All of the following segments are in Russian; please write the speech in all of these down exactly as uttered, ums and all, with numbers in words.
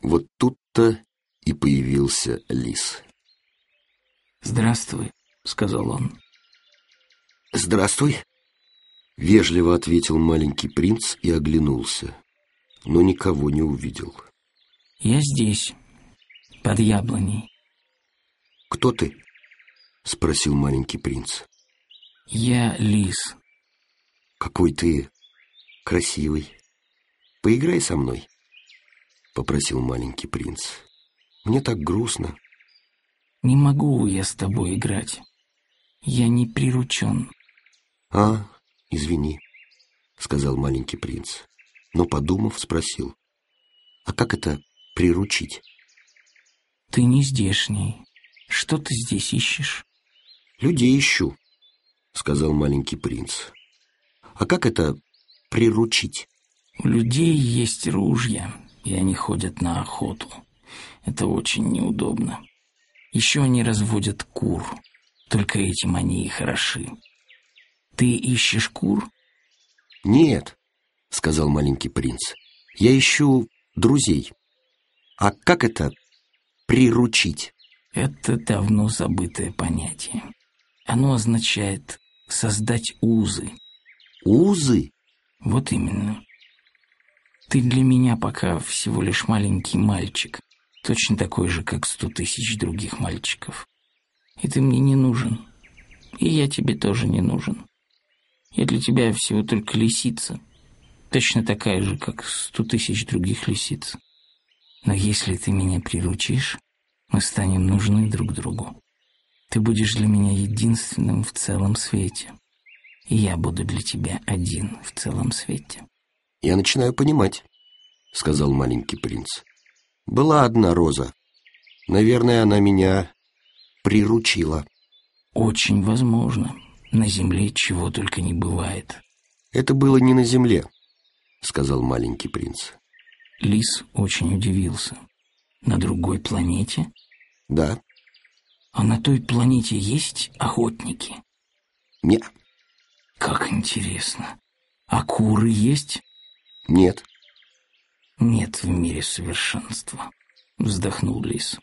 Вот тут-то и появился лис. «Здравствуй», — сказал он. «Здравствуй», — вежливо ответил маленький принц и оглянулся, но никого не увидел. «Я здесь, под яблоней». «Кто ты?» — спросил маленький принц. «Я лис». «Какой ты красивый. Поиграй со мной», — попросил маленький принц. «Мне так грустно». «Не могу я с тобой играть. Я не приручен». «А, извини», — сказал маленький принц, но, подумав, спросил: «А как это приручить?» «Ты не здешний. Что ты здесь ищешь?» «Людей ищу», — сказал маленький принц. «А как это приручить?» «У людей есть ружья, и они ходят на охоту. Это очень неудобно. Еще они разводят кур. Только этим они и хороши. Ты ищешь кур?» «Нет», — сказал маленький принц, — «я ищу друзей. А как это приручить?» Это давно забытое понятие. Оно означает создать узы. «Узы?» Вот именно. Ты для меня пока всего лишь маленький мальчик, точно такой же, как сто тысяч других мальчиков. И ты мне не нужен. И я тебе тоже не нужен. Я для тебя всего только лисица, точно такая же, как сто тысяч других лисиц. Но если ты меня приручишь, мы станем нужны друг другу. Ты будешь для меня единственным в целом свете, и я буду для тебя один в целом свете». «Я начинаю понимать», — сказал маленький принц. «Была одна роза. Наверное, она меня приручила». «Очень возможно. На земле чего только не бывает». «Это было не на земле», — сказал маленький принц. Лис очень удивился. «На другой планете?» «Да». «А на той планете есть охотники?» «Нет». «Как интересно. А куры есть?» «Нет». «Нет в мире совершенства», — вздохнул лис.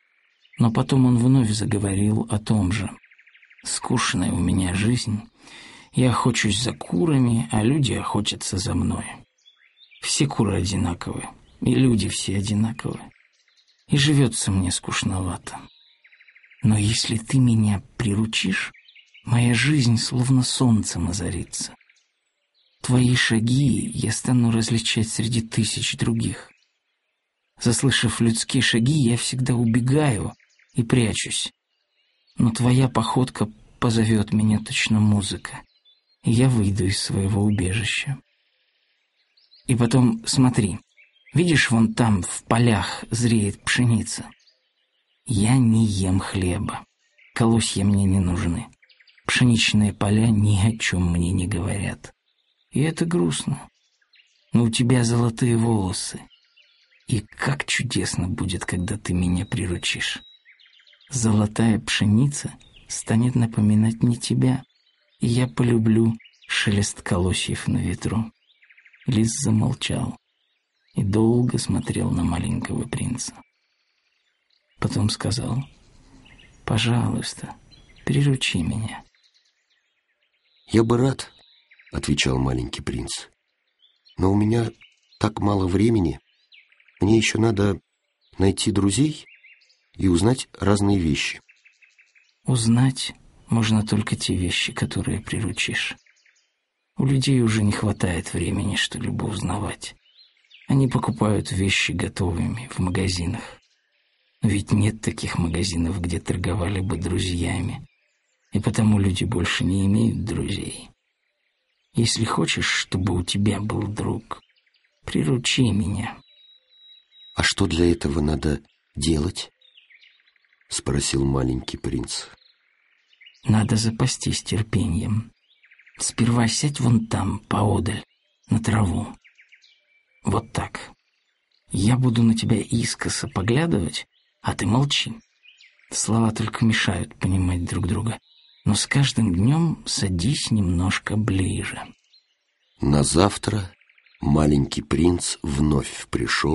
Но потом он вновь заговорил о том же. «Скучная у меня жизнь. Я охочусь за курами, а люди охотятся за мной. Все куры одинаковы, и люди все одинаковы. И живется мне скучновато. Но если ты меня приручишь, моя жизнь словно солнцем озарится. Твои шаги я стану различать среди тысяч других. Заслышав людские шаги, я всегда убегаю и прячусь. Но твоя походка позовет меня точно музыка, и я выйду из своего убежища. И потом, смотри, видишь, вон там в полях зреет пшеница. Я не ем хлеба, колосья мне не нужны. Пшеничные поля ни о чем мне не говорят. И это грустно. Но у тебя золотые волосы. И как чудесно будет, когда ты меня приручишь. Золотая пшеница станет напоминать мне тебя, и я полюблю шелест колосьев на ветру». Лис замолчал и долго смотрел на маленького принца. Потом сказал: «Пожалуйста, приручи меня». «Я бы рад», — отвечал маленький принц. «Но у меня так мало времени. Мне еще надо найти друзей и узнать разные вещи». «Узнать можно только те вещи, которые приручишь. У людей уже не хватает времени что-либо узнавать. Они покупают вещи готовыми в магазинах. Но ведь нет таких магазинов, где торговали бы друзьями. И потому люди больше не имеют друзей. Если хочешь, чтобы у тебя был друг, приручи меня». «А что для этого надо делать?» — спросил маленький принц. «Надо запастись терпением. Сперва сядь вон там, поодаль, на траву. Вот так. Я буду на тебя искоса поглядывать, а ты молчи. Слова только мешают понимать друг друга. Но с каждым днем садись немножко ближе». На завтра маленький принц вновь пришел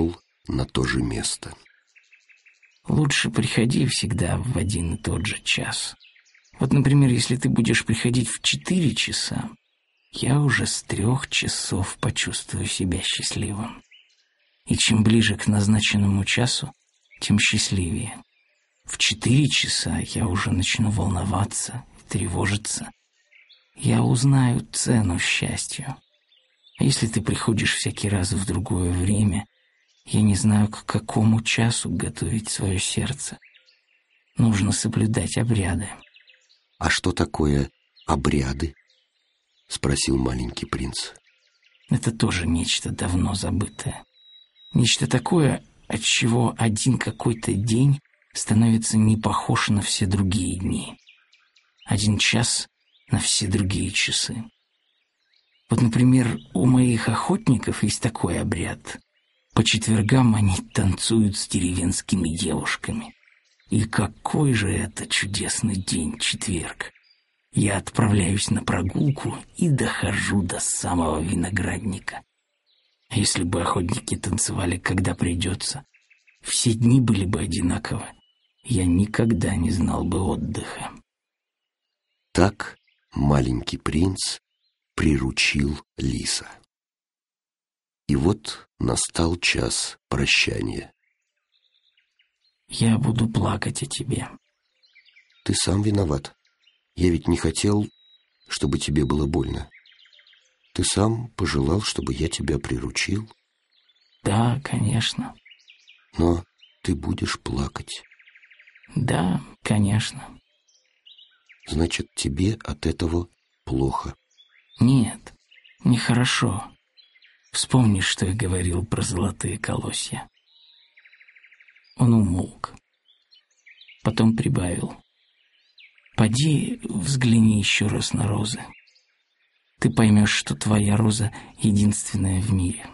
на то же место. Лучше приходи всегда в один и тот же час. Вот, например, если ты будешь приходить в четыре часа, я уже с трех часов почувствую себя счастливым. И чем ближе к назначенному часу, тем счастливее. В четыре часа я уже начну волноваться и тревожиться. Я узнаю цену счастью. А если ты приходишь всякий раз в другое время, я не знаю, к какому часу готовить свое сердце. Нужно соблюдать обряды. «А что такое обряды?» — спросил маленький принц. Это тоже нечто давно забытое. Нечто такое, от чего один какой-то день становится не похож на все другие дни. Один час на все другие часы. Вот, например, у моих охотников есть такой обряд. По четвергам они танцуют с деревенскими девушками. И какой же это чудесный день, четверг! Я отправляюсь на прогулку и дохожу до самого виноградника. А если бы охотники танцевали, когда придется, все дни были бы одинаковы. Я никогда не знал бы отдыха. Так маленький принц приручил лиса. И вот настал час прощания. Я буду плакать о тебе. Ты сам виноват. Я ведь не хотел, чтобы тебе было больно. Ты сам пожелал, чтобы я тебя приручил. Да, конечно. Но ты будешь плакать. Да, конечно. Значит, тебе от этого плохо. Нет, нехорошо. Вспомни, что я говорил про золотые колосья. Он умолк. Потом прибавил. Поди, взгляни еще раз на розы. Ты поймешь, что твоя роза единственная в мире.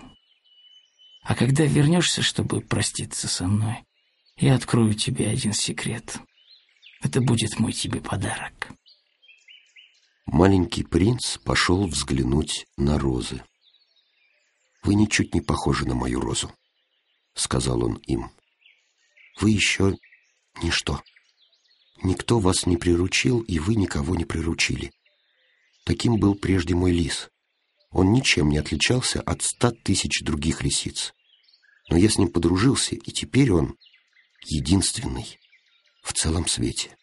А когда вернешься, чтобы проститься со мной, я открою тебе один секрет. Это будет мой тебе подарок. Маленький принц пошел взглянуть на розы. «Вы ничуть не похожи на мою розу», — сказал он им. «Вы еще ничто. Никто вас не приручил, и вы никого не приручили. Таким был прежде мой лис. Он ничем не отличался от ста тысяч других лисиц. Но я с ним подружился, и теперь он единственный в целом свете».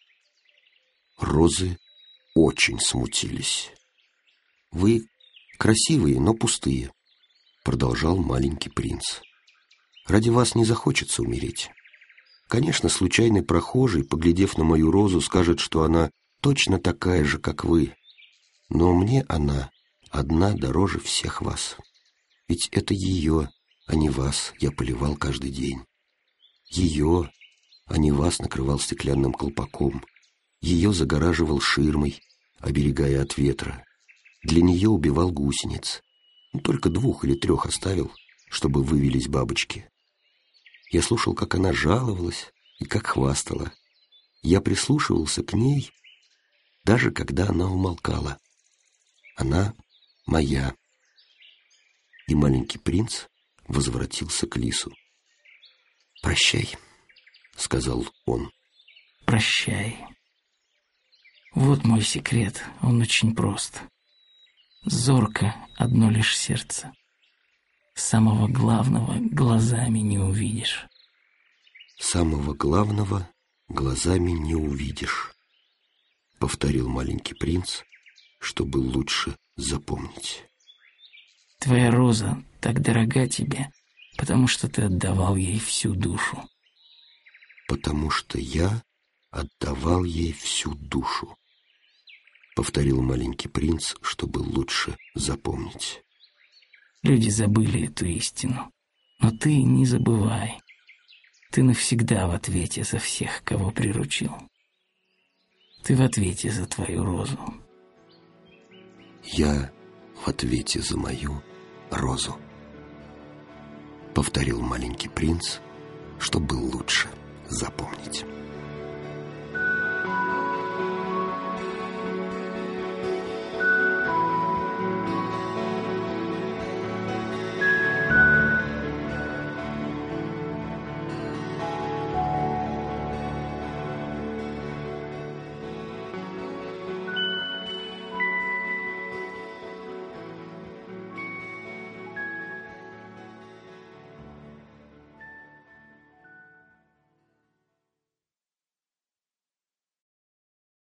Розы очень смутились. «Вы красивые, но пустые», — продолжал маленький принц. «Ради вас не захочется умереть. Конечно, случайный прохожий, поглядев на мою розу, скажет, что она точно такая же, как вы. Но мне она одна дороже всех вас. Ведь это ее, а не вас, я поливал каждый день. Ее, а не вас, накрывал стеклянным колпаком. Ее загораживал ширмой, оберегая от ветра. Для нее убивал гусениц. Только двух или трех оставил, чтобы вывелись бабочки. Я слушал, как она жаловалась и как хвастала. Я прислушивался к ней, даже когда она умолкала. Она моя. И маленький принц возвратился к лису. «Прощай», — сказал он. Прощай. Вот мой секрет, он очень прост. Зорко одно лишь сердце. Самого главного глазами не увидишь. «Самого главного глазами не увидишь», — повторил маленький принц, чтобы лучше запомнить. Твоя роза так дорога тебе, потому что ты отдавал ей всю душу. «Потому что я отдавал ей всю душу», — повторил маленький принц, чтобы лучше запомнить. Люди забыли эту истину, но ты не забывай. Ты навсегда в ответе за всех, кого приручил. Ты в ответе за твою розу. «Я в ответе за мою розу», — повторил маленький принц, чтобы лучше запомнить.